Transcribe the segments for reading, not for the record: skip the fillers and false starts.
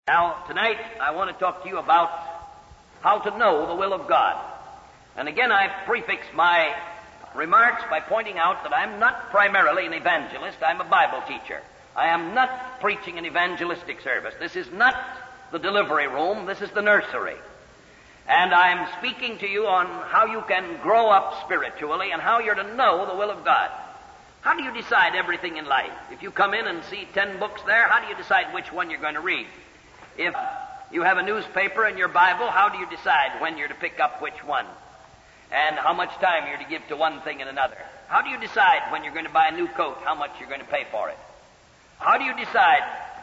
Now, tonight I want to talk to you about how to know the will of God. And again, I prefix my remarks by pointing out that I'm not primarily an evangelist. I'm a Bible teacher. I am not preaching an evangelistic service. This is not the delivery room. This is the nursery. And I'm speaking to you on how you can grow up spiritually and how you're to know the will of God. How do you decide everything in life? If you come in and see 10 books there, how do you decide which one you're going to read? If you have a newspaper and your Bible, how do you decide when you're to pick up which one? And how much time you're to give to one thing and another? How do you decide when you're going to buy a new coat, how much you're going to pay for it? How do you decide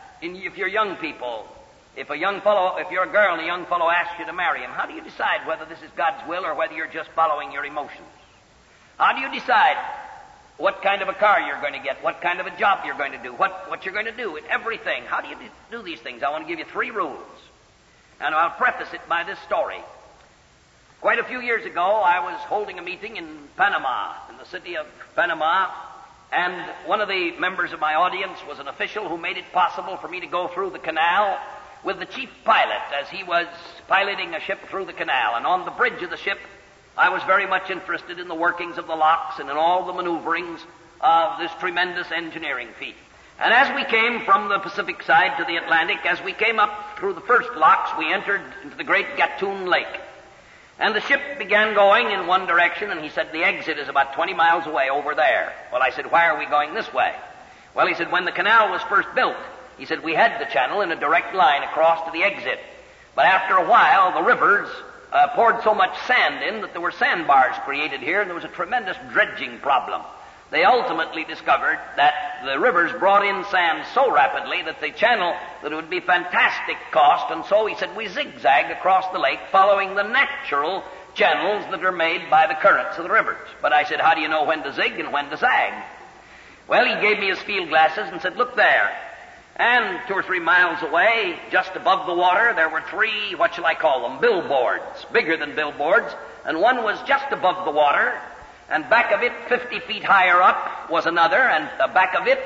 if you're young people, if you're a girl and a young fellow asks you to marry him, how do you decide whether this is God's will or whether you're just following your emotions? How do you decide what kind of a car you're going to get, what kind of a job you're going to do, what you're going to do in everything? How do you do these things? I want to give you 3 rules. And I'll preface it by this story. Quite a few years ago, I was holding a meeting in Panama, in the city of Panama, and one of the members of my audience was an official who made it possible for me to go through the canal with the chief pilot as he was piloting a ship through the canal. And on the bridge of the ship, I was very much interested in the workings of the locks and in all the maneuverings of this tremendous engineering feat. And as we came from the Pacific side to the Atlantic, as we came up through the first locks, we entered into the great Gatun Lake. And the ship began going in one direction, and he said, the exit is about 20 miles away over there. Well, I said, why are we going this way? Well, he said, when the canal was first built, he said, we had the channel in a direct line across to the exit. But after a while, the rivers poured so much sand in that there were sandbars created here, and there was a tremendous dredging problem. They ultimately discovered that the rivers brought in sand so rapidly that the channel, that it would be fantastic cost, and so he said we zigzag across the lake following the natural channels that are made by the currents of the rivers. But I said, how do you know when to zig and when to zag? Well, he gave me his field glasses and said, look there. And 2 or 3 miles away, just above the water, there were 3, what shall I call them, billboards, bigger than billboards, and one was just above the water, and back of it, 50 feet higher up, was another, and back of it,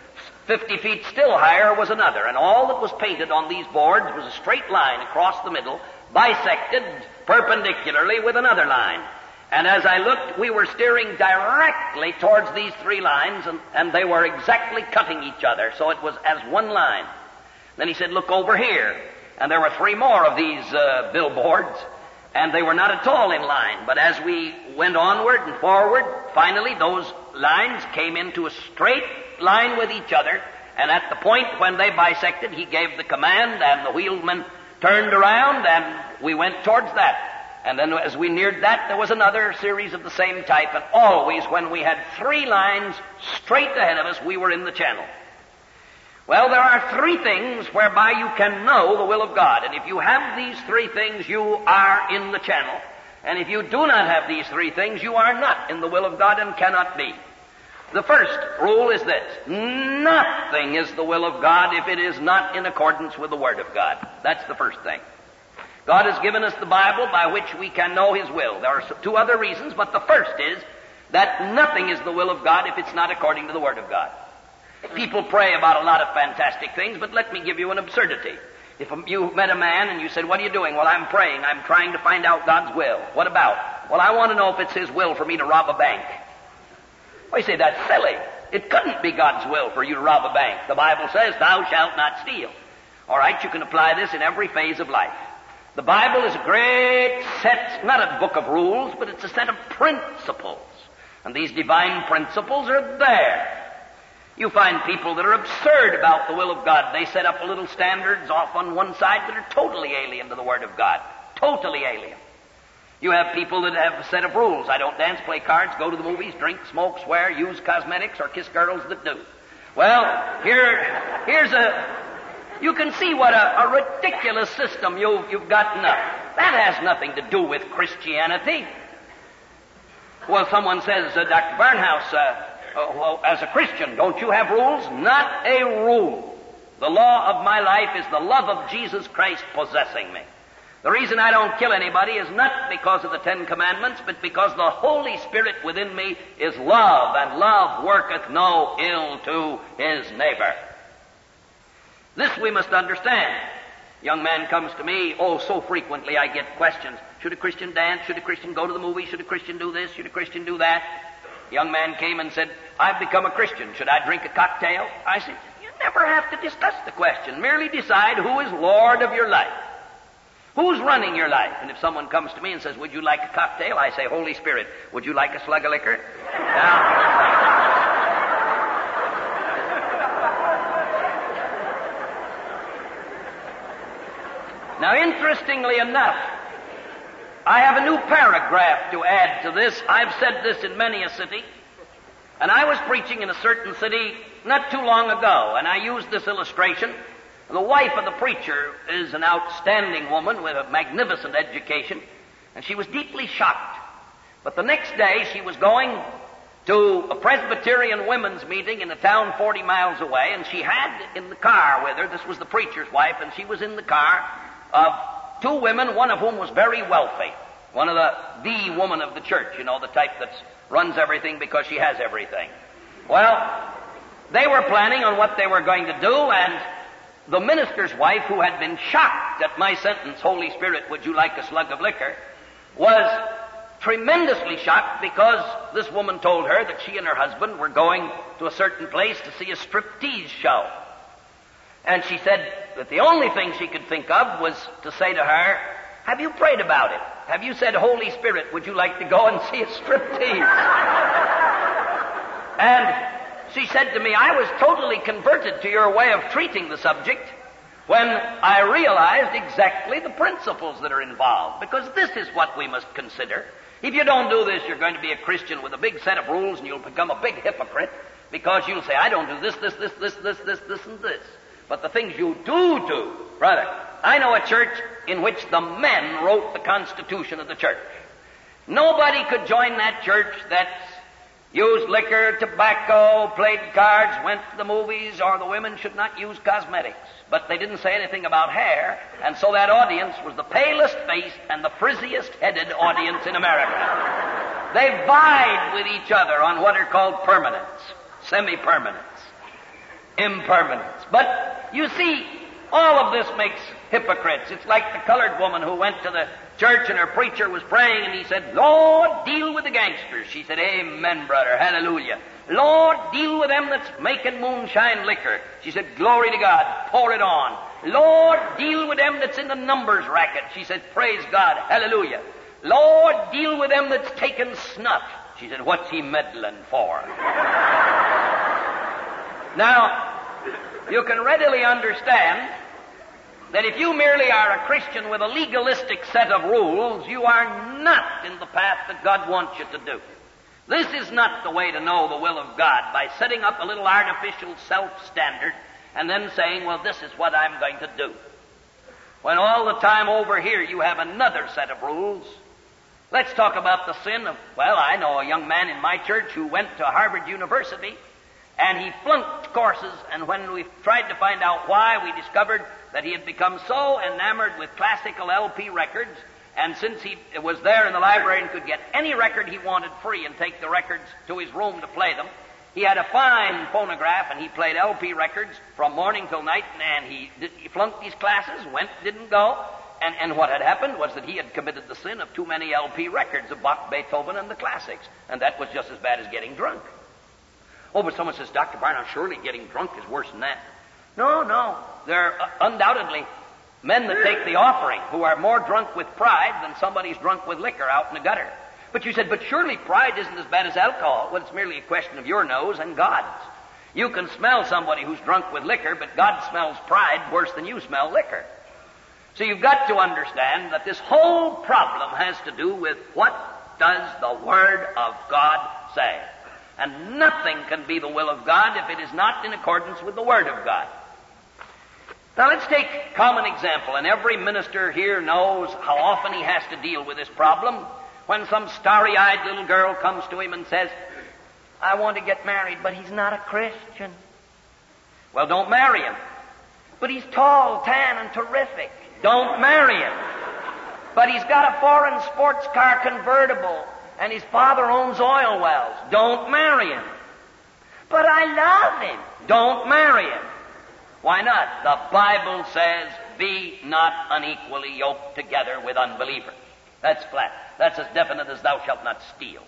50 feet still higher, was another. And all that was painted on these boards was a straight line across the middle, bisected perpendicularly with another line. And as I looked, we were steering directly towards these 3 lines, and they were exactly cutting each other, so it was as one line. Then he said, look over here. And there were 3 more of these billboards, and they were not at all in line. But as we went onward and forward, finally those lines came into a straight line with each other, and at the point when they bisected, he gave the command, and the wheelman turned around, and we went towards that. And then as we neared that, there was another series of the same type, and always when we had 3 lines straight ahead of us, we were in the channel. Well, there are 3 things whereby you can know the will of God. And if you have these 3 things, you are in the channel. And if you do not have these 3 things, you are not in the will of God and cannot be. The first rule is this: nothing is the will of God if it is not in accordance with the Word of God. That's the first thing. God has given us the Bible by which we can know His will. There are 2 other reasons, but the first is that nothing is the will of God if it's not according to the Word of God. People pray about a lot of fantastic things, but let me give you an absurdity. If you met a man and you said, what are you doing? Well, I'm praying. I'm trying to find out God's will. What about? Well, I want to know if it's His will for me to rob a bank. Well, you say, that's silly. It couldn't be God's will for you to rob a bank. The Bible says, thou shalt not steal. All right, you can apply this in every phase of life. The Bible is a great set, not a book of rules, but it's a set of principles. And these divine principles are there. You find people that are absurd about the will of God. They set up little standards off on one side that are totally alien to the Word of God. Totally alien. You have people that have a set of rules. I don't dance, play cards, go to the movies, drink, smoke, swear, use cosmetics, or kiss girls that do. Well, you can see what a ridiculous system you've gotten up. That has nothing to do with Christianity. Well, someone says, Dr. Barnhouse, well, as a Christian, don't you have rules? Not a rule. The law of my life is the love of Jesus Christ possessing me. The reason I don't kill anybody is not because of the 10 Commandments, but because the Holy Spirit within me is love, and love worketh no ill to his neighbor. This we must understand. Young man comes to me, so frequently I get questions. Should a Christian dance? Should a Christian go to the movies? Should a Christian do this? Should a Christian do that? Young man came and said, I've become a Christian. Should I drink a cocktail? I said, you never have to discuss the question. Merely decide who is Lord of your life. Who's running your life? And if someone comes to me and says, would you like a cocktail? I say, Holy Spirit. Would you like a slug of liquor? Now, interestingly enough, I have a new paragraph to add to this. I've said this in many a city, and I was preaching in a certain city not too long ago, and I used this illustration. The wife of the preacher is an outstanding woman with a magnificent education, and she was deeply shocked. But the next day she was going to a Presbyterian women's meeting in a town 40 miles away, and she had in the car with her, this was the preacher's wife, and she was in the car of two women, one of whom was very wealthy. One of the woman of the church, the type that runs everything because she has everything. Well, they were planning on what they were going to do, and the minister's wife, who had been shocked at my sentence, Holy Spirit, would you like a slug of liquor, was tremendously shocked because this woman told her that she and her husband were going to a certain place to see a striptease show. And she said that the only thing she could think of was to say to her, have you prayed about it? Have you said, Holy Spirit, would you like to go and see a striptease? And she said to me, I was totally converted to your way of treating the subject when I realized exactly the principles that are involved. Because this is what we must consider. If you don't do this, you're going to be a Christian with a big set of rules, and you'll become a big hypocrite because you'll say, I don't do this, and this. But the things you do, brother, I know a church in which the men wrote the constitution of the church. Nobody could join that church that used liquor, tobacco, played cards, went to the movies, or the women should not use cosmetics. But they didn't say anything about hair, and so that audience was the palest-faced and the frizziest-headed audience in America. They vied with each other on what are called permanence, semi-permanence, impermanence. But you see, all of this makes hypocrites. It's like the colored woman who went to the church and her preacher was praying and he said, Lord, deal with the gangsters. She said, amen, brother, hallelujah. Lord, deal with them that's making moonshine liquor. She said, glory to God, pour it on. Lord, deal with them that's in the numbers racket. She said, praise God, hallelujah. Lord, deal with them that's taking snuff. She said, what's he meddling for? Now, you can readily understand that if you merely are a Christian with a legalistic set of rules, you are not in the path that God wants you to do. This is not the way to know the will of God, by setting up a little artificial self-standard and then saying, well, this is what I'm going to do. When all the time over here you have another set of rules. Let's talk about the sin of, I know a young man in my church who went to Harvard University and he flunked courses, and when we tried to find out why, we discovered that he had become so enamored with classical LP records, and since he was there in the library and could get any record he wanted free and take the records to his room to play them, he had a fine phonograph and he played LP records from morning till night, and he flunked these classes, didn't go, and what had happened was that he had committed the sin of too many LP records of Bach, Beethoven, and the classics, and that was just as bad as getting drunk. Oh, but someone says, Dr. Barnard, surely getting drunk is worse than that. No. There are undoubtedly men that take the offering who are more drunk with pride than somebody's drunk with liquor out in the gutter. But you said, but surely pride isn't as bad as alcohol. Well, it's merely a question of your nose and God's. You can smell somebody who's drunk with liquor, but God smells pride worse than you smell liquor. So you've got to understand that this whole problem has to do with what does the Word of God say. And nothing can be the will of God if it is not in accordance with the Word of God. Now let's take a common example, and every minister here knows how often he has to deal with this problem. When some starry-eyed little girl comes to him and says, I want to get married, but he's not a Christian. Well, don't marry him. But he's tall, tan, and terrific. Don't marry him. But he's got a foreign sports car convertible, and his father owns oil wells. Don't marry him. But I love him. Don't marry him. Why not? The Bible says, be not unequally yoked together with unbelievers. That's flat. That's as definite as thou shalt not steal.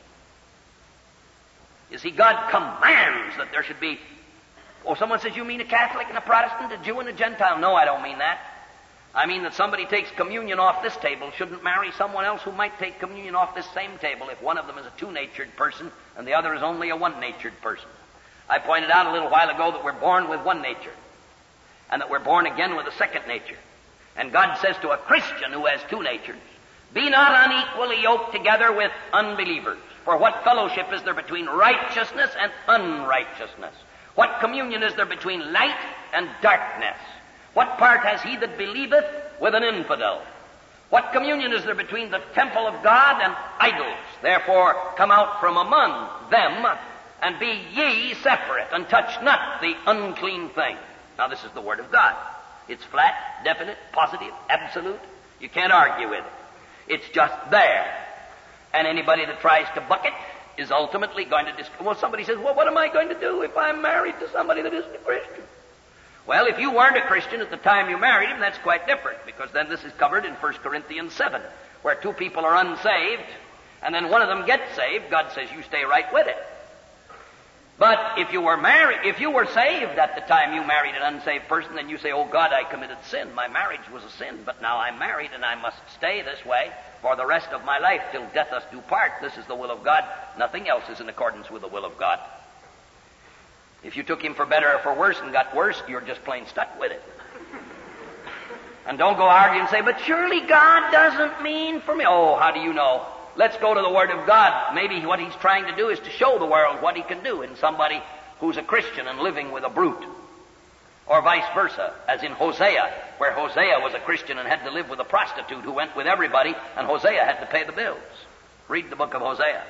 You see, God commands that there should be... Oh, someone says, you mean a Catholic and a Protestant, a Jew and a Gentile? No, I don't mean that. I mean that somebody takes communion off this table shouldn't marry someone else who might take communion off this same table if one of them is a two-natured person and the other is only a one-natured person. I pointed out a little while ago that we're born with one nature and that we're born again with a second nature. And God says to a Christian who has two natures, be not unequally yoked together with unbelievers. For what fellowship is there between righteousness and unrighteousness? What communion is there between light and darkness? What part has he that believeth with an infidel? What communion is there between the temple of God and idols? Therefore, come out from among them, and be ye separate, and touch not the unclean thing. Now, this is the Word of God. It's flat, definite, positive, absolute. You can't argue with it. It's just there. And anybody that tries to buck it is ultimately going to... Well, somebody says, well, what am I going to do if I'm married to somebody that isn't a Christian? Well, if you weren't a Christian at the time you married him, that's quite different, because then this is covered in 1 Corinthians 7, where two people are unsaved, and then one of them gets saved. God says you stay right with it. But if you were saved at the time you married an unsaved person, then you say, oh God, I committed sin. My marriage was a sin, but now I'm married and I must stay this way for the rest of my life till death us do part. This is the will of God. Nothing else is in accordance with the will of God. If you took him for better or for worse and got worse, you're just plain stuck with it. And don't go arguing and say, but surely God doesn't mean for me. Oh, how do you know? Let's go to the Word of God. Maybe what he's trying to do is to show the world what he can do in somebody who's a Christian and living with a brute. Or vice versa, as in Hosea, where Hosea was a Christian and had to live with a prostitute who went with everybody, and Hosea had to pay the bills. Read the book of Hosea.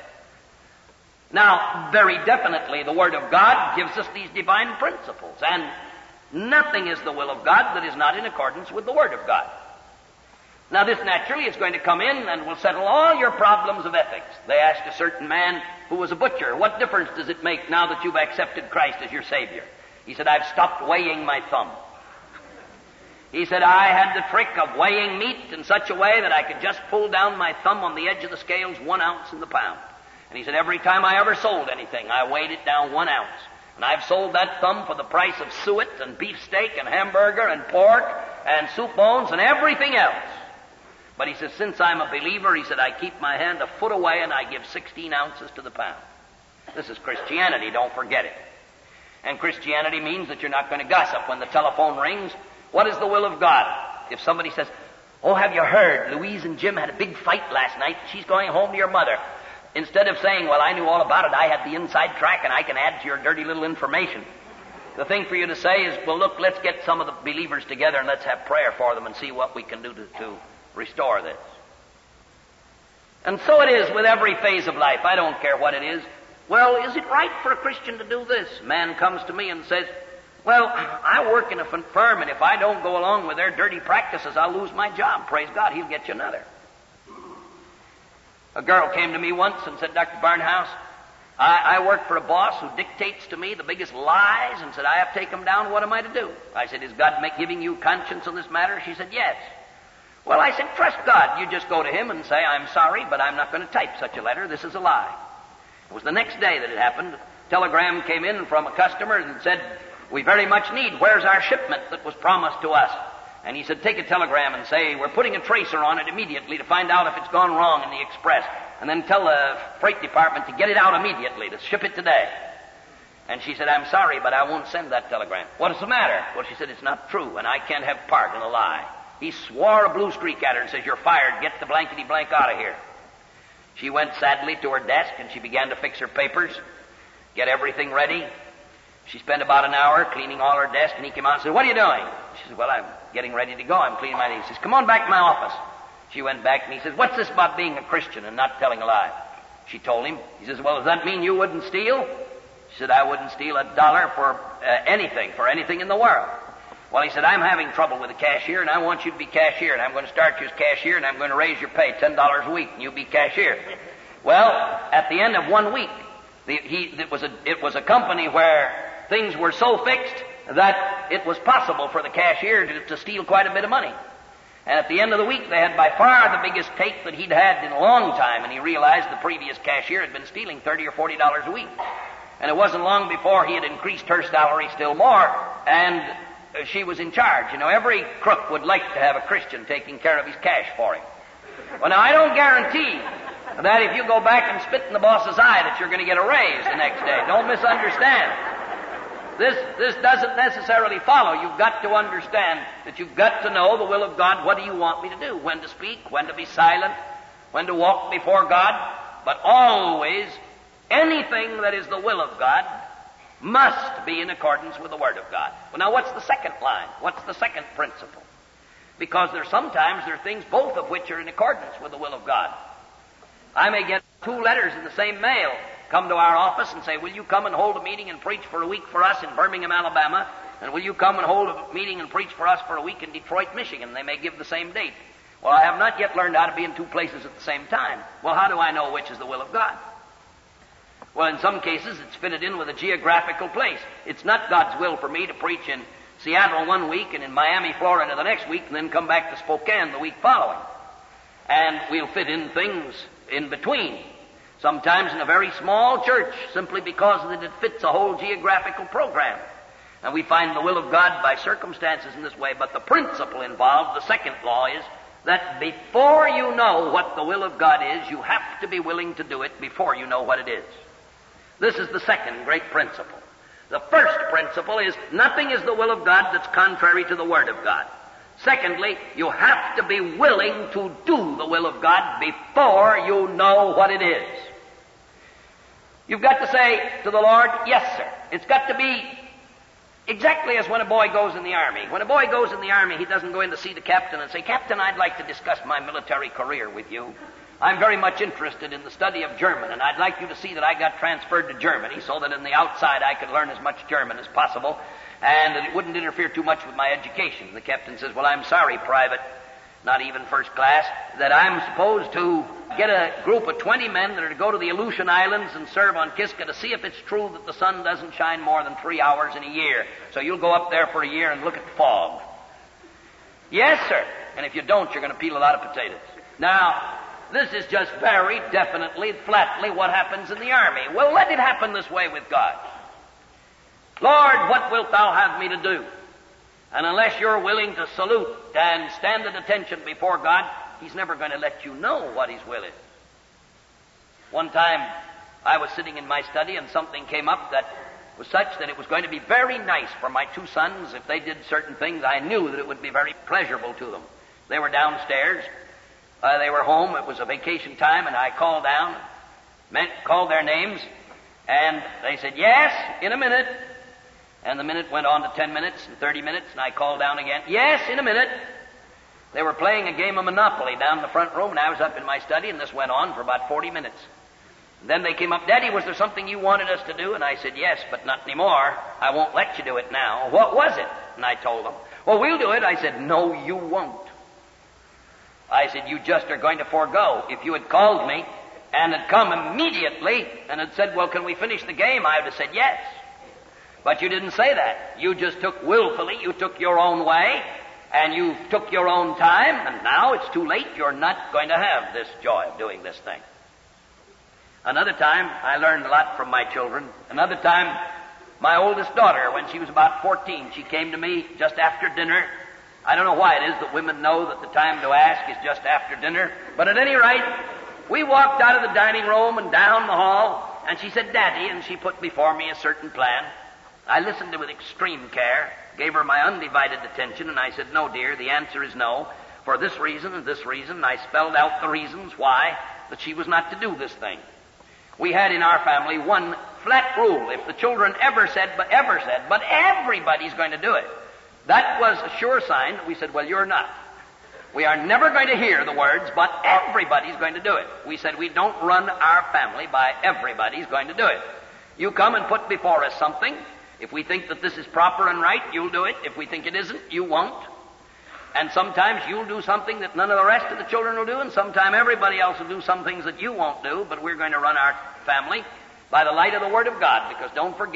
Now, very definitely, the Word of God gives us these divine principles, and nothing is the will of God that is not in accordance with the Word of God. Now, this naturally is going to come in and will settle all your problems of ethics. They asked a certain man who was a butcher, what difference does it make now that you've accepted Christ as your Savior? He said, I've stopped weighing my thumb. He said, I had the trick of weighing meat in such a way that I could just pull down my thumb on the edge of the scales 1 ounce in the pound. And he said, every time I ever sold anything, I weighed it down 1 ounce. And I've sold that thumb for the price of suet and beefsteak and hamburger and pork and soup bones and everything else. But he says, since I'm a believer, he said, I keep my hand a foot away and I give 16 ounces to the pound. This is Christianity, don't forget it. And Christianity means that you're not going to gossip when the telephone rings. What is the will of God? If somebody says, oh, have you heard? Louise and Jim had a big fight last night. She's going home to your mother. Instead of saying, well, I knew all about it, I had the inside track and I can add to your dirty little information. The thing for you to say is, well, look, let's get some of the believers together and let's have prayer for them and see what we can do to restore this. And so it is with every phase of life. I don't care what it is. Well, is it right for a Christian to do this? A man comes to me and says, well, I work in a firm, and if I don't go along with their dirty practices, I'll lose my job. Praise God, he'll get you another. A girl came to me once and said, Dr. Barnhouse, I work for a boss who dictates to me the biggest lies and said, I have to take them down. What am I to do? I said, is God giving you conscience on this matter? She said, yes. Well, I said, trust God. You just go to him and say, I'm sorry, but I'm not going to type such a letter. This is a lie. It was the next day that it happened. A telegram came in from a customer and said, we very much need, where's our shipment that was promised to us? And he said, take a telegram and say, we're putting a tracer on it immediately to find out if it's gone wrong in the express. And then tell the freight department to get it out immediately, to ship it today. And she said, I'm sorry, but I won't send that telegram. What is the matter? Well, she said, it's not true, and I can't have part in a lie. He swore a blue streak at her and says, you're fired. Get the blankety blank out of here. She went sadly to her desk and she began to fix her papers, get everything ready. She spent about an hour cleaning all her desk, and he came out and said, what are you doing? She said, well, I'm getting ready to go. I'm cleaning my desk. He says, come on back to my office. She went back and he says, what's this about being a Christian and not telling a lie? She told him. He says, well, does that mean you wouldn't steal? She said, I wouldn't steal $1 for anything in the world. Well, he said, I'm having trouble with the cashier, and I want you to be cashier, and I'm going to start you as cashier, and I'm going to raise your pay $10 a week, and you be cashier. Well, at the end of 1 week, it was a company where things were so fixed that it was possible for the cashier to steal quite a bit of money. And at the end of the week, they had by far the biggest take that he'd had in a long time, and he realized the previous cashier had been stealing $30 or $40 a week. And it wasn't long before he had increased her salary still more, and she was in charge. You know, every crook would like to have a Christian taking care of his cash for him. Well, now, I don't guarantee that if you go back and spit in the boss's eye that you're going to get a raise the next day. Don't misunderstand. This doesn't necessarily follow. You've got to understand that you've got to know the will of God. What do you want me to do? When to speak, when to be silent, when to walk before God. But always, anything that is the will of God must be in accordance with the Word of God. Well, now, what's the second line? What's the second principle? Because sometimes there are things, both of which are in accordance with the will of God. I may get 2 letters in the same mail come to our office and say, will you come and hold a meeting and preach for a week for us in Birmingham, Alabama? And will you come and hold a meeting and preach for us for a week in Detroit, Michigan? They may give the same date. Well, I have not yet learned how to be in 2 places at the same time. Well, how do I know which is the will of God? Well, in some cases, it's fitted in with a geographical place. It's not God's will for me to preach in Seattle one week and in Miami, Florida the next week, and then come back to Spokane the week following. And we'll fit in things in between. Sometimes in a very small church, simply because it fits a whole geographical program. And we find the will of God by circumstances in this way. But the principle involved, the second law, is that before you know what the will of God is, you have to be willing to do it before you know what it is. This is the second great principle. The first principle is nothing is the will of God that's contrary to the Word of God. Secondly, you have to be willing to do the will of God before you know what it is. You've got to say to the Lord, yes, sir. It's got to be exactly as when a boy goes in the Army. When a boy goes in the Army, he doesn't go in to see the captain and say, Captain, I'd like to discuss my military career with you. I'm very much interested in the study of German, and I'd like you to see that I got transferred to Germany so that in the outside I could learn as much German as possible and that it wouldn't interfere too much with my education. The captain says, well, I'm sorry, Private, not even first class, that I'm supposed to get a group of 20 men that are to go to the Aleutian Islands and serve on Kiska to see if it's true that the sun doesn't shine more than 3 hours in a year. So you'll go up there for a year and look at the fog. Yes, sir. And if you don't, you're going to peel a lot of potatoes. Now, this is just very definitely, flatly what happens in the Army. Well, let it happen this way with God. Lord, what wilt thou have me to do? And unless you're willing to salute and stand at attention before God, He's never going to let you know what His will is. One time, I was sitting in my study and something came up that was such that it was going to be very nice for my 2 sons. If they did certain things, I knew that it would be very pleasurable to them. They were downstairs. They were home. It was a vacation time, and I called down, called their names, and they said, yes, in a minute. And the minute went on to 10 minutes and 30 minutes, and I called down again, yes, in a minute. They were playing a game of Monopoly down in the front room, and I was up in my study, and this went on for about 40 minutes. And then they came up, Daddy, was there something you wanted us to do? And I said, yes, but not anymore. I won't let you do it now. What was it? And I told them, well, we'll do it. I said, no, you won't. I said, you just are going to forego. If you had called me and had come immediately and had said, well, can we finish the game? I would have said yes. But you didn't say that. You just took willfully, you took your own way, and you took your own time, and now it's too late. You're not going to have this joy of doing this thing. Another time, I learned a lot from my children. Another time, my oldest daughter, when she was about 14, she came to me just after dinner. I don't know why it is that women know that the time to ask is just after dinner. But at any rate, we walked out of the dining room and down the hall, and she said, Daddy, and she put before me a certain plan. I listened to it with extreme care, gave her my undivided attention, and I said, no, dear, the answer is no. For this reason and this reason, and I spelled out the reasons why that she was not to do this thing. We had in our family one flat rule. If the children ever said, but everybody's going to do it, that was a sure sign that we said, well, you're not. We are never going to hear the words, but everybody's going to do it. We said we don't run our family by everybody's going to do it. You come and put before us something. If we think that this is proper and right, you'll do it. If we think it isn't, you won't. And sometimes you'll do something that none of the rest of the children will do, and sometimes everybody else will do some things that you won't do, but we're going to run our family by the light of the Word of God, because don't forget,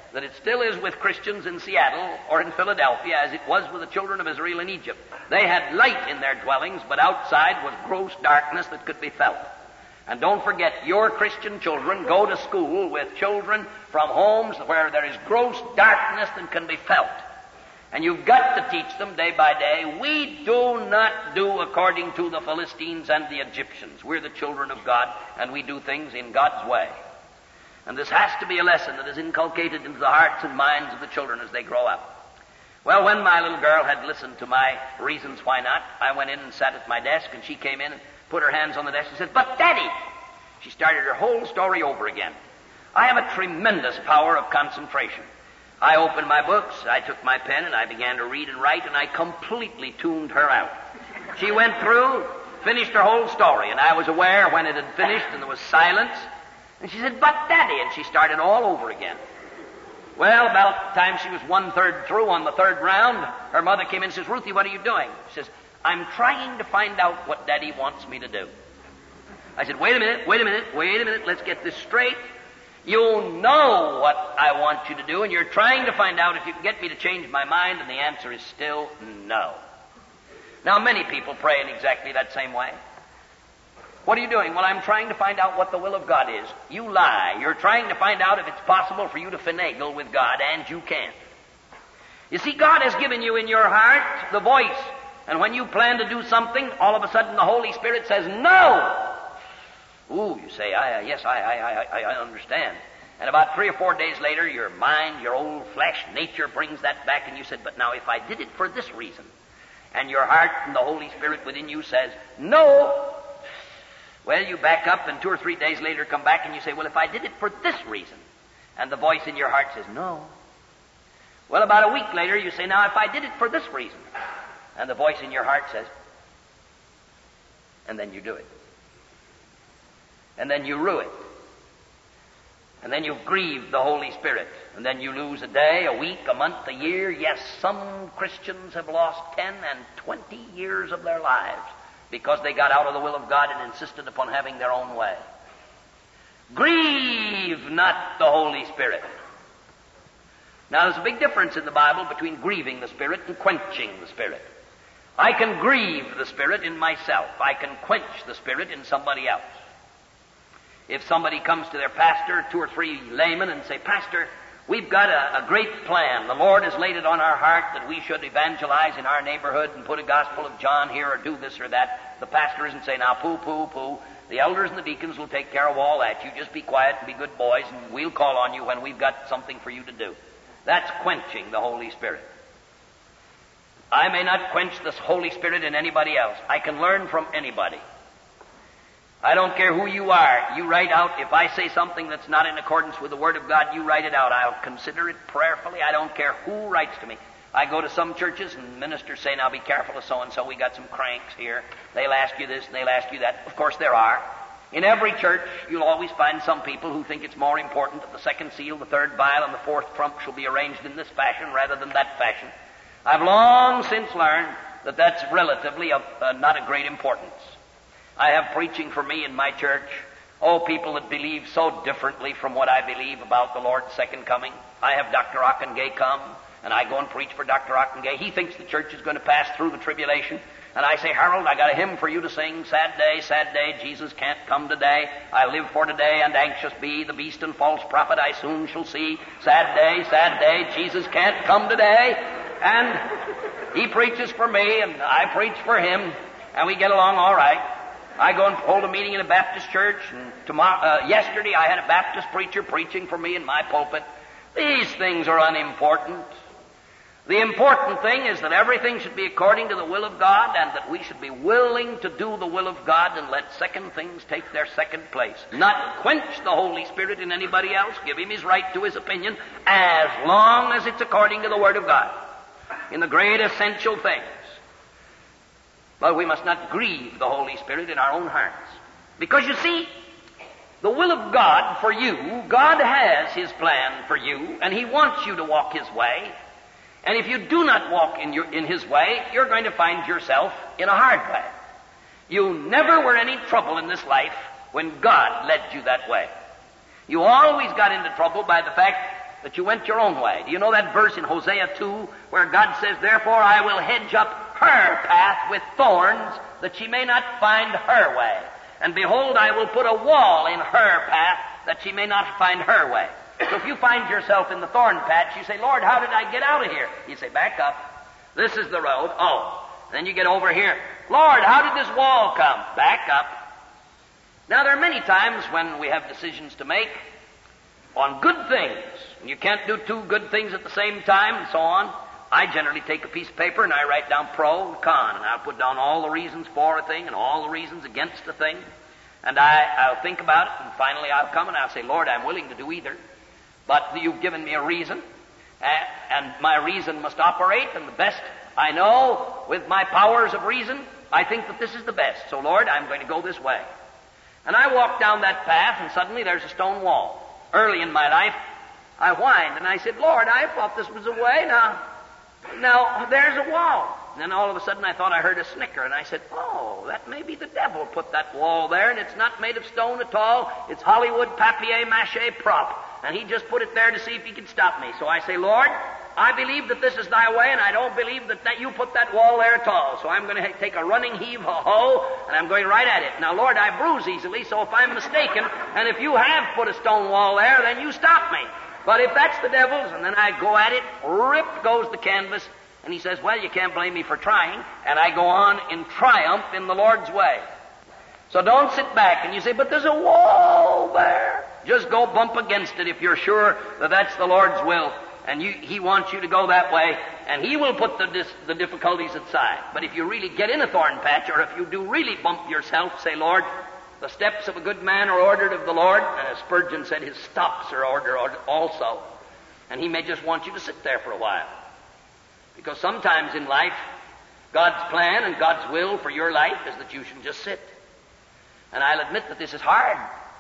that it still is with Christians in Seattle or in Philadelphia as it was with the children of Israel in Egypt. They had light in their dwellings, but outside was gross darkness that could be felt. And don't forget, your Christian children go to school with children from homes where there is gross darkness that can be felt. And you've got to teach them day by day, we do not do according to the Philistines and the Egyptians. We're the children of God, and we do things in God's way. And this has to be a lesson that is inculcated into the hearts and minds of the children as they grow up. Well, when my little girl had listened to my reasons why not, I went in and sat at my desk, and she came in and put her hands on the desk and said, "But Daddy!" She started her whole story over again. I have a tremendous power of concentration. I opened my books, I took my pen, and I began to read and write, and I completely tuned her out. She went through, finished her whole story, and I was aware when it had finished and there was silence. And she said, "But Daddy," and she started all over again. Well, about the time she was 1/3 through on the third round, her mother came in and says, "Ruthie, what are you doing?" She says, "I'm trying to find out what Daddy wants me to do." I said, wait a minute, let's get this straight. You know what I want you to do, and you're trying to find out if you can get me to change my mind, and the answer is still no. Now, many people pray in exactly that same way. What are you doing? Well, I'm trying to find out what the will of God is. You lie. You're trying to find out if it's possible for you to finagle with God, and you can't. You see, God has given you in your heart the voice, and when you plan to do something, all of a sudden the Holy Spirit says, "No!" Ooh, you say, yes, I understand. And about 3 or 4 days later, your mind, your old flesh nature brings that back, and you said, "But now if I did it for this reason," and your heart and the Holy Spirit within you says, "No." Well, you back up, and 2 or 3 days later come back, and you say, "Well, if I did it for this reason," and the voice in your heart says, "No." Well, about a week later, you say, "Now, if I did it for this reason," and the voice in your heart says, and then you do it. And then you rue it. And then you've grieved the Holy Spirit. And then you lose a day, a week, a month, a year. Yes, some Christians have lost 10 and 20 years of their lives because they got out of the will of God and insisted upon having their own way. Grieve not the Holy Spirit. Now, there's a big difference in the Bible between grieving the Spirit and quenching the Spirit. I can grieve the Spirit in myself. I can quench the Spirit in somebody else. If somebody comes to their pastor, 2 or 3 laymen, and say, "Pastor, we've got a great plan. The Lord has laid it on our heart that we should evangelize in our neighborhood and put a Gospel of John here or do this or that." The pastor isn't saying, "Now, pooh. The elders and the deacons will take care of all that. You just be quiet and be good boys, and we'll call on you when we've got something for you to do." That's quenching the Holy Spirit. I may not quench the Holy Spirit in anybody else. I can learn from anybody. I don't care who you are. You write out, if I say something that's not in accordance with the Word of God, you write it out. I'll consider it prayerfully. I don't care who writes to me. I go to some churches and ministers say, "Now be careful of so-and-so. We got some cranks here. They'll ask you this and they'll ask you that." Of course there are. In every church, you'll always find some people who think it's more important that the second seal, the third vial, and the fourth trump shall be arranged in this fashion rather than that fashion. I've long since learned that that's relatively not a great importance. I have preaching for me in my church. People that believe so differently from what I believe about the Lord's second coming. I have Dr. Ockengay come, and I go and preach for Dr. Ockengay. He thinks the church is going to pass through the tribulation. And I say, "Harold, I got a hymn for you to sing. Sad day, Jesus can't come today. I live for today and anxious be. The beast and false prophet I soon shall see. Sad day, Jesus can't come today." And he preaches for me, and I preach for him, and we get along all right. I go and hold a meeting in a Baptist church, and yesterday I had a Baptist preacher preaching for me in my pulpit. These things are unimportant. The important thing is that everything should be according to the will of God, and that we should be willing to do the will of God and let second things take their second place. Not quench the Holy Spirit in anybody else. Give him his right to his opinion as long as it's according to the Word of God in the great essential things. But we must not grieve the Holy Spirit in our own hearts. Because you see, the will of God for you, God has his plan for you, and he wants you to walk his way. And if you do not walk in his way, you're going to find yourself in a hard way. You never were any trouble in this life when God led you that way. You always got into trouble by the fact that you went your own way. Do you know that verse in Hosea 2 where God says, therefore I will hedge up her path with thorns, that she may not find her way. And behold, I will put a wall in her path, that she may not find her way. So if you find yourself in the thorn patch, you say, Lord, how did I get out of here? You say, back up. This is the road. Oh. Then you get over here. Lord, how did this wall come? Back up. Now, there are many times when we have decisions to make on good things. You can't do two good things at the same time and so on. I generally take a piece of paper and I write down pro and con, and I'll put down all the reasons for a thing and all the reasons against a thing. And I'll think about it, and finally I'll come and I'll say, Lord, I'm willing to do either. But you've given me a reason, and my reason must operate, and the best I know, with my powers of reason, I think that this is the best. So, Lord, I'm going to go this way. And I walk down that path, and suddenly there's a stone wall. Early in my life, I whined, and I said, Lord, I thought this was a way. Now, there's a wall. And then all of a sudden I thought I heard a snicker, and I said, oh, that may be the devil put that wall there, and it's not made of stone at all. It's Hollywood papier-mâché prop. And he just put it there to see if he could stop me. So I say, Lord, I believe that this is thy way, and I don't believe that you put that wall there at all. So I'm going to take a running heave-ho, and I'm going right at it. Now, Lord, I bruise easily, so if I'm mistaken, and if you have put a stone wall there, then you stop me. But if that's the devil's, and then I go at it, rip goes the canvas, and he says, well, you can't blame me for trying, and I go on in triumph in the Lord's way. So don't sit back and you say, but there's a wall there. Just go bump against it if you're sure that that's the Lord's will, and He wants you to go that way, and He will put the difficulties aside. But if you really get in a thorn patch, or if you do really bump yourself, say, Lord, the steps of a good man are ordered of the Lord, and as Spurgeon said, his stops are ordered also. And He may just want you to sit there for a while. Because sometimes in life, God's plan and God's will for your life is that you should just sit. And I'll admit that this is hard.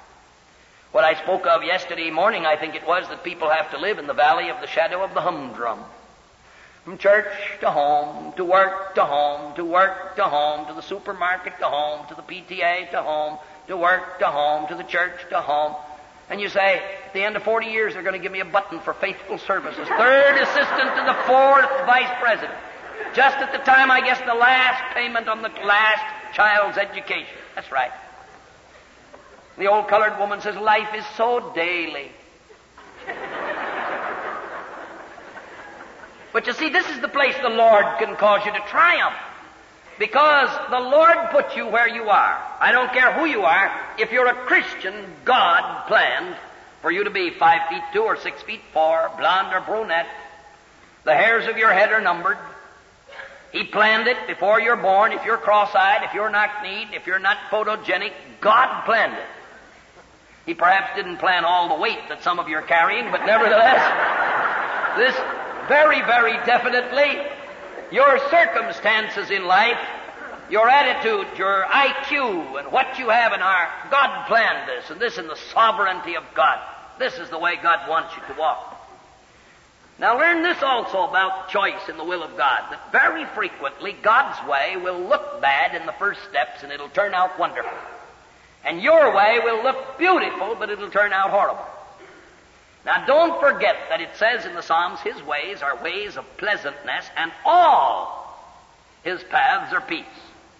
What I spoke of yesterday morning, I think it was, that people have to live in the valley of the shadow of the humdrum. From church to home, to work to home, to work to home, to the supermarket to home, to the PTA to home, to work to home, to the church to home. And you say, at the end of 40 years, they're going to give me a button for faithful services. Third assistant to the fourth vice president. Just at the time, I guess, the last payment on the last child's education. That's right. The old colored woman says, life is so daily. But you see, this is the place the Lord can cause you to triumph. Because the Lord put you where you are. I don't care who you are. If you're a Christian, God planned for you to be 5'2" or 6'4", blonde or brunette. The hairs of your head are numbered. He planned it before you're born. If you're cross-eyed, if you're knock-kneed, if you're not photogenic, God planned it. He perhaps didn't plan all the weight that some of you are carrying, but nevertheless, this very, very definitely, your circumstances in life, your attitude, your IQ, and what you have in God planned this, and this in the sovereignty of God. This is the way God wants you to walk. Now learn this also about choice in the will of God, that very frequently God's way will look bad in the first steps, and it'll turn out wonderful. And your way will look beautiful, but it'll turn out horrible. Now don't forget that it says in the Psalms, His ways are ways of pleasantness, and all His paths are peace.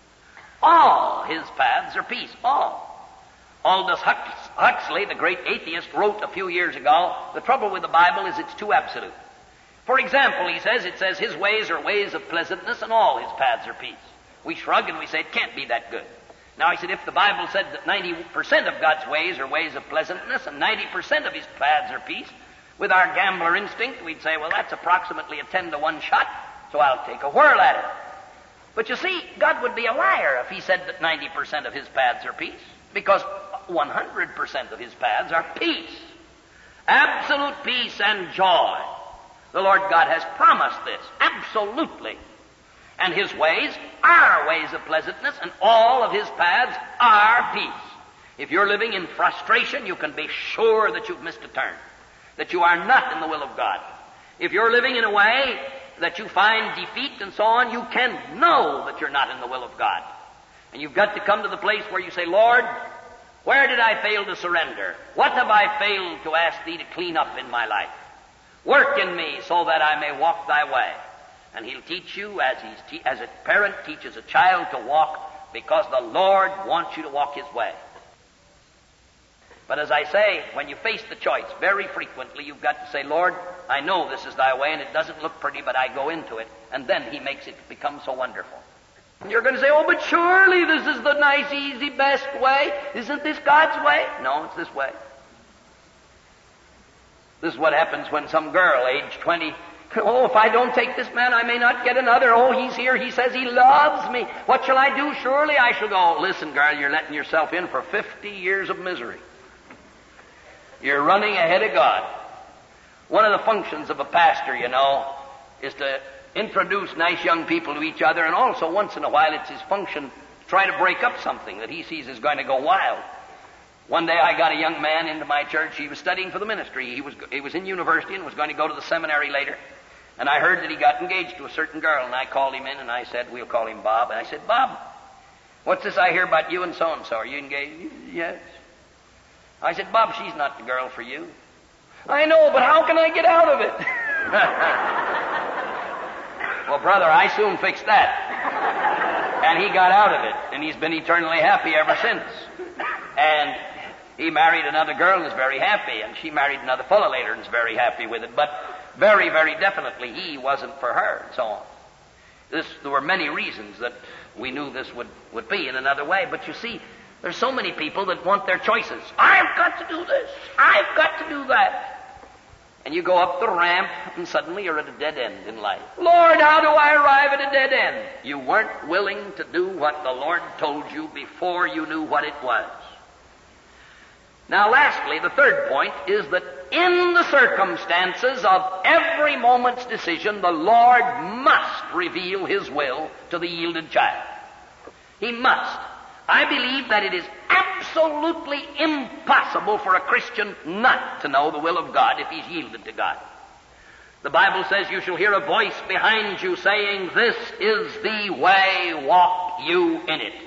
All His paths are peace. All. Aldous Huxley, the great atheist, wrote a few years ago, the trouble with the Bible is it's too absolute. For example, he says, it says His ways are ways of pleasantness, and all His paths are peace. We shrug and we say, it can't be that good. Now, he said, if the Bible said that 90% of God's ways are ways of pleasantness and 90% of His paths are peace, with our gambler instinct, we'd say, well, that's approximately a 10-to-1 shot, so I'll take a whirl at it. But you see, God would be a liar if He said that 90% of His paths are peace, because 100% of His paths are peace. Absolute peace and joy. The Lord God has promised this, absolutely. And His ways are ways of pleasantness, and all of His paths are peace. If you're living in frustration, you can be sure that you've missed a turn, that you are not in the will of God. If you're living in a way that you find defeat and so on, you can know that you're not in the will of God. And you've got to come to the place where you say, Lord, where did I fail to surrender? What have I failed to ask Thee to clean up in my life? Work in me so that I may walk thy way. And he'll teach you as a parent teaches a child to walk, because the Lord wants you to walk his way. But as I say, when you face the choice, very frequently you've got to say, Lord, I know this is thy way and it doesn't look pretty, but I go into it. And then he makes it become so wonderful. And you're going to say, oh, but surely this is the nice, easy, best way. Isn't this God's way? No, it's this way. This is what happens when some girl, age 20, oh, if I don't take this man, I may not get another. Oh, he's here. He says he loves me. What shall I do? Surely I shall go. Listen, girl, you're letting yourself in for 50 years of misery. You're running ahead of God. One of the functions of a pastor, is to introduce nice young people to each other, and also once in a while it's his function to try to break up something that he sees is going to go wild. One day I got a young man into my church. He was studying for the ministry. He was in university and was going to go to the seminary later. And I heard that he got engaged to a certain girl, and I called him in and I said, we'll call him Bob. And I said, Bob, what's this I hear about you and so-and-so? Are you engaged? Yes. I said, Bob, she's not the girl for you. I know, but how can I get out of it? Well, brother, I soon fixed that. And he got out of it, and he's been eternally happy ever since. And he married another girl and is very happy, and she married another fellow later and is very happy with it. But very, very definitely he wasn't for her, and so on. There were many reasons that we knew this would be in another way. But you see, there's so many people that want their choices. I've got to do this. I've got to do that. And you go up the ramp, and suddenly you're at a dead end in life. Lord, how do I arrive at a dead end? You weren't willing to do what the Lord told you before you knew what it was. Now, lastly, the third point is that in the circumstances of every moment's decision, the Lord must reveal his will to the yielded child. He must. I believe that it is absolutely impossible for a Christian not to know the will of God if he's yielded to God. The Bible says you shall hear a voice behind you saying, this is the way, walk you in it.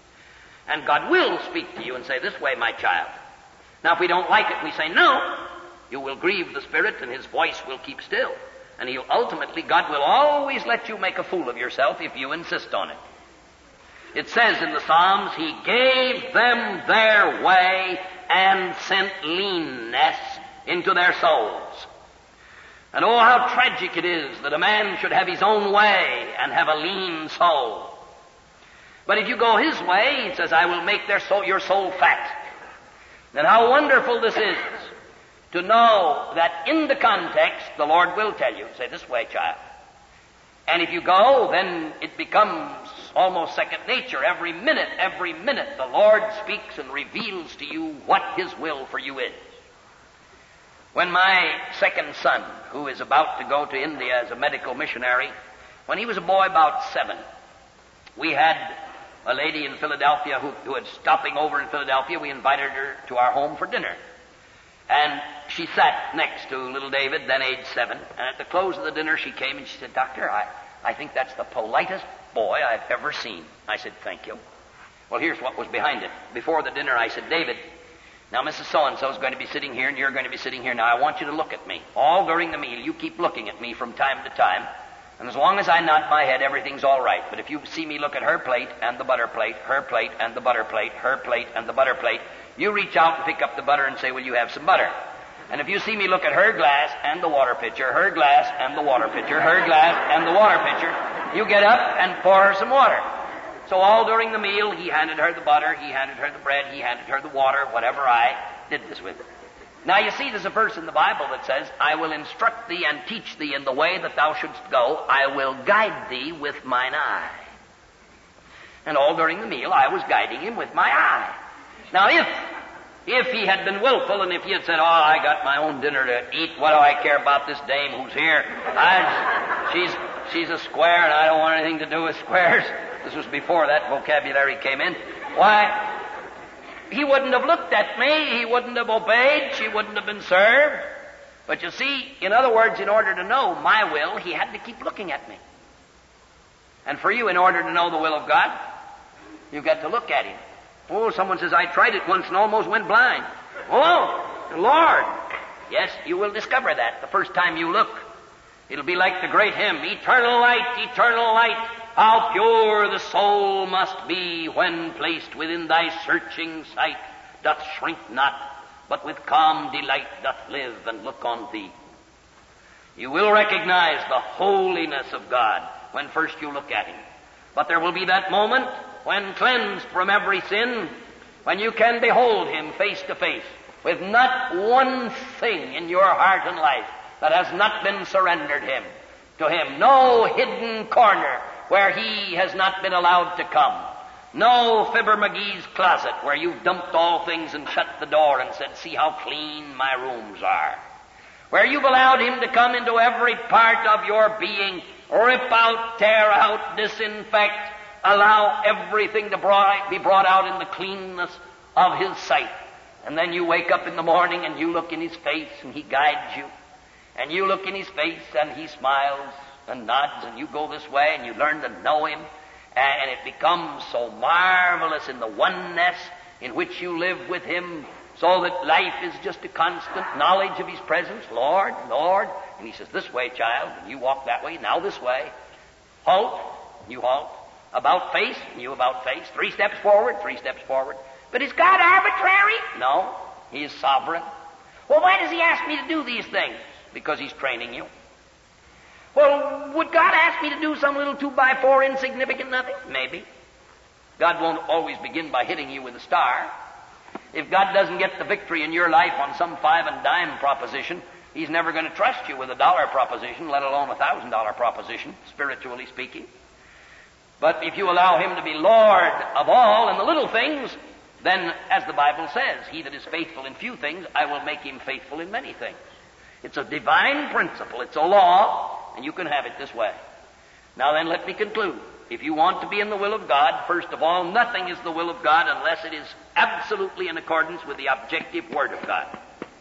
And God will speak to you and say, this way, my child. Now, if we don't like it, we say, no. You will grieve the Spirit and his voice will keep still. And God will always let you make a fool of yourself if you insist on it. It says in the Psalms, he gave them their way and sent leanness into their souls. And oh, how tragic it is that a man should have his own way and have a lean soul. But if you go his way, he says, I will make your soul fat. And how wonderful this is to know that in the context, the Lord will tell you, say, this way, child. And if you go, then it becomes almost second nature. Every minute, the Lord speaks and reveals to you what his will for you is. When my second son, who is about to go to India as a medical missionary, when he was a boy about 7, we had a lady in Philadelphia who was stopping over in Philadelphia. We invited her to our home for dinner. And she sat next to little David, then age 7. And at the close of the dinner, she came and she said, Doctor, I think that's the politest boy I've ever seen. I said, thank you. Well, here's what was behind it. Before the dinner, I said, David, now Mrs. So-and-so is going to be sitting here and you're going to be sitting here. Now, I want you to look at me. All during the meal, you keep looking at me from time to time. And as long as I nod my head, everything's all right. But if you see me look at her plate and the butter plate, her plate and the butter plate, her plate and the butter plate, you reach out and pick up the butter and say, will you have some butter? And if you see me look at her glass and the water pitcher, her glass and the water pitcher, her glass and the water pitcher, you get up and pour her some water. So all during the meal, he handed her the butter, he handed her the bread, he handed her the water, whatever I did this with. Now you see, there's a verse in the Bible that says, I will instruct thee and teach thee in the way that thou shouldst go. I will guide thee with mine eye. And all during the meal, I was guiding him with my eye. Now if he had been willful and if he had said, oh, I got my own dinner to eat, what do I care about this dame who's here? She's a square and I don't want anything to do with squares. This was before that vocabulary came in. Why, he wouldn't have looked at me, he wouldn't have obeyed, she wouldn't have been served. But you see, in other words, in order to know my will, he had to keep looking at me. And for you, in order to know the will of God, you've got to look at him. Oh, someone says, I tried it once and almost went blind. Oh, Lord, Yes, you will discover that the first time you look. It'll be like the great hymn, eternal light, how pure the soul must be when placed within thy searching sight, doth shrink not, but with calm delight doth live and look on thee. You will recognize the holiness of God when first you look at him. But there will be that moment when, cleansed from every sin, when you can behold him face to face, with not one thing in your heart and life that has not been surrendered to him. No hidden corner where he has not been allowed to come. No Fibber McGee's closet where you've dumped all things and shut the door and said, see how clean my rooms are. Where you've allowed him to come into every part of your being, rip out, tear out, disinfect, allow everything to be brought out in the cleanness of his sight. And then you wake up in the morning and you look in his face and he guides you. And you look in his face and he smiles and nods, and you go this way and you learn to know him. And it becomes so marvelous in the oneness in which you live with him, so that life is just a constant knowledge of his presence. Lord, Lord. And he says, this way, child. And you walk that way. Now this way. Halt. You halt. About face. And you about face. 3 steps forward. 3 steps forward. But is God arbitrary? No. He is sovereign. Well, why does he ask me to do these things? Because he's training you. Well, would God ask me to do some little 2x4 insignificant nothing? Maybe. God won't always begin by hitting you with a star. If God doesn't get the victory in your life on some 5 and dime proposition, he's never going to trust you with a $1 proposition, let alone a $1,000 proposition, spiritually speaking. But if you allow him to be Lord of all in the little things, then, as the Bible says, he that is faithful in few things, I will make him faithful in many things. It's a divine principle. It's a law, and you can have it this way. Now then, let me conclude. If you want to be in the will of God, first of all, nothing is the will of God unless it is absolutely in accordance with the objective Word of God.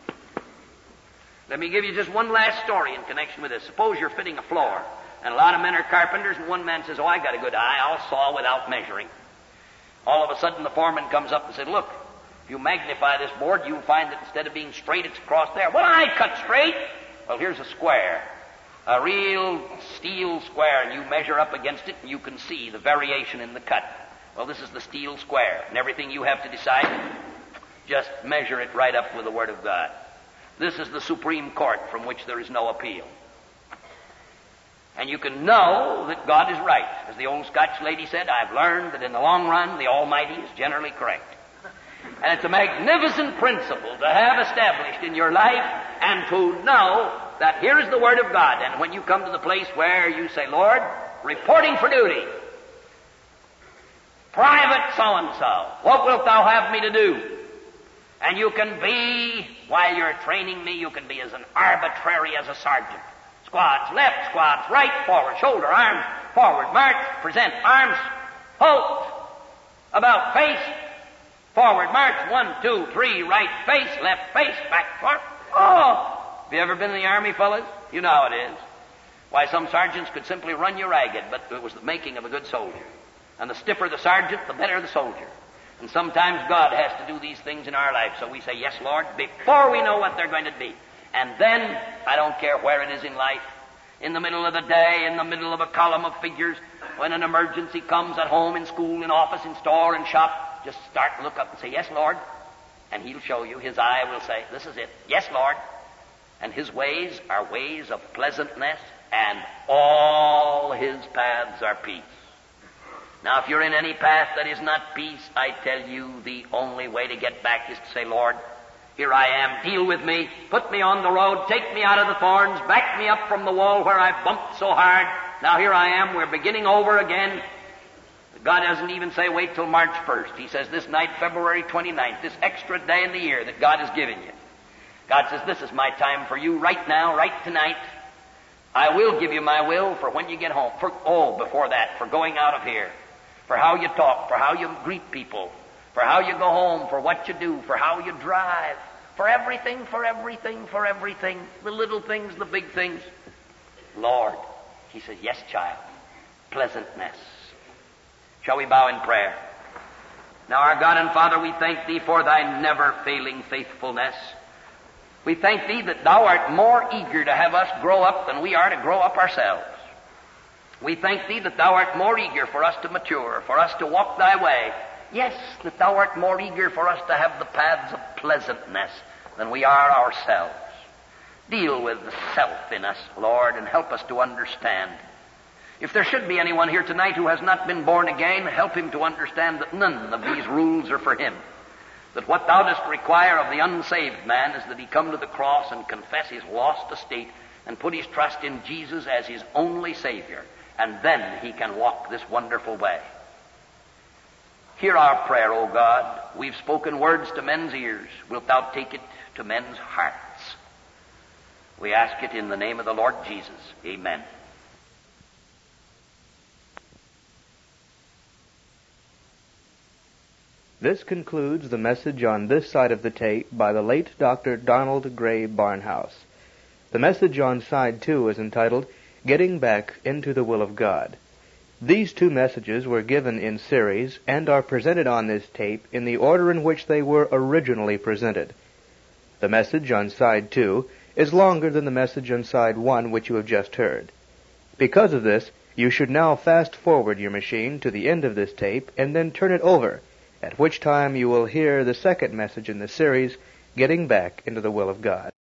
Let me give you just one last story in connection with this. Suppose you're fitting a floor, and a lot of men are carpenters, and one man says, oh, I got a good eye, I'll saw without measuring. All of a sudden, the foreman comes up and said, look, if you magnify this board, you'll find that instead of being straight, it's across there. Well, I cut straight. Well, here's a square. A real steel square, and you measure up against it, and you can see the variation in the cut. Well, this is the steel square, and everything you have to decide, just measure it right up with the Word of God. This is the Supreme Court from which there is no appeal. And you can know that God is right. As the old Scotch lady said, I've learned that in the long run, the Almighty is generally correct. And it's a magnificent principle to have established in your life and to know that here is the Word of God. And when you come to the place where you say, Lord, reporting for duty, private so-and-so, what wilt thou have me to do? And you can be, while you're training me, you can be as an arbitrary as a sergeant. Squats left, squats right, forward, shoulder, arms, forward, march, present, arms, halt, about face, forward, march, 1, 2, 3, right face, left face, back, forward. Oh! Have you ever been in the Army, fellas? You know how it is. Why, some sergeants could simply run you ragged, but it was the making of a good soldier. And the stiffer the sergeant, the better the soldier. And sometimes God has to do these things in our life, so we say, yes, Lord, before we know what they're going to be. And then, I don't care where it is in life, in the middle of the day, in the middle of a column of figures, when an emergency comes at home, in school, in office, in store, in shop, just start and look up and say, yes, Lord. And he'll show you. His eye will say, this is it. Yes, Lord. And his ways are ways of pleasantness, and all his paths are peace. Now, if you're in any path that is not peace, I tell you the only way to get back is to say, Lord, here I am, deal with me, put me on the road, take me out of the thorns, back me up from the wall where I've bumped so hard. Now here I am, we're beginning over again. God doesn't even say wait till March 1st. He says this night, February 29th, this extra day in the year that God has given you. God says, this is my time for you right now, right tonight. I will give you my will for when you get home. Before that, for going out of here, for how you talk, for how you greet people, for how you go home, for what you do, for how you drive, for everything, for everything, for everything, the little things, the big things. Lord, he says, yes, child, pleasantness. Shall we bow in prayer? Now, our God and Father, we thank thee for thy never-failing faithfulness. We thank Thee that Thou art more eager to have us grow up than we are to grow up ourselves. We thank Thee that Thou art more eager for us to mature, for us to walk Thy way. Yes, that Thou art more eager for us to have the paths of pleasantness than we are ourselves. Deal with the self in us, Lord, and help us to understand. If there should be anyone here tonight who has not been born again, help him to understand that none of these rules are for him. That what Thou dost require of the unsaved man is that he come to the cross and confess his lost estate and put his trust in Jesus as his only Savior, and then he can walk this wonderful way. Hear our prayer, O God. We've spoken words to men's ears. Wilt Thou take it to men's hearts? We ask it in the name of the Lord Jesus. Amen. This concludes the message on this side of the tape by the late Dr. Donald Gray Barnhouse. The message on side 2 is entitled, Getting Back into the Will of God. These two messages were given in series and are presented on this tape in the order in which they were originally presented. The message on side 2 is longer than the message on side 1 which you have just heard. Because of this, you should now fast forward your machine to the end of this tape and then turn it over, at which time you will hear the second message in the series, Getting Back into the Will of God.